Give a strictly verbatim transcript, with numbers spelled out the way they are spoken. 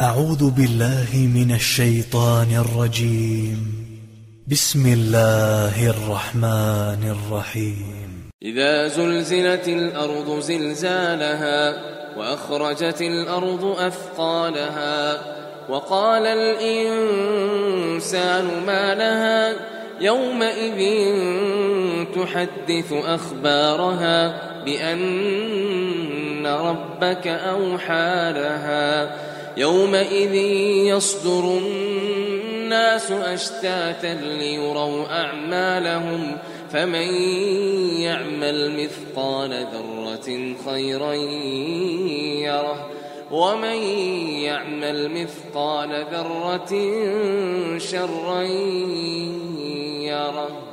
أعوذ بالله من الشيطان الرجيم. بسم الله الرحمن الرحيم. إذا زلزلت الأرض زلزالها وأخرجت الأرض أثقالها وقال الإنسان ما لها يومئذ تحدث أخبارها بأن ربك أوحى لها يومئذ يصدر الناس أشتاتا ليروا أعمالهم فمن يعمل مثقال ذرة خيرا يره ومن يعمل مثقال ذرة شرا يره.